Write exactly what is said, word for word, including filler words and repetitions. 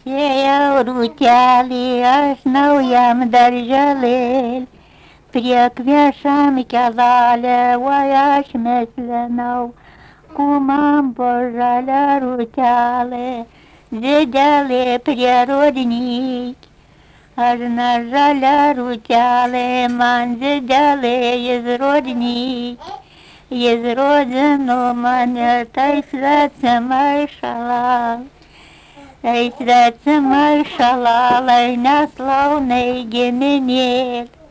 Сеял рутяли аж науям даржалель, Прек вешам кялаля ваяш месленау, Кумам божаля рутяле, Зедяле природник, Аж нажаля рутяле, ман зедяле езродник, Езродину маня тайсвятся маршала. Эйтраться маршала, лайна славный геменет,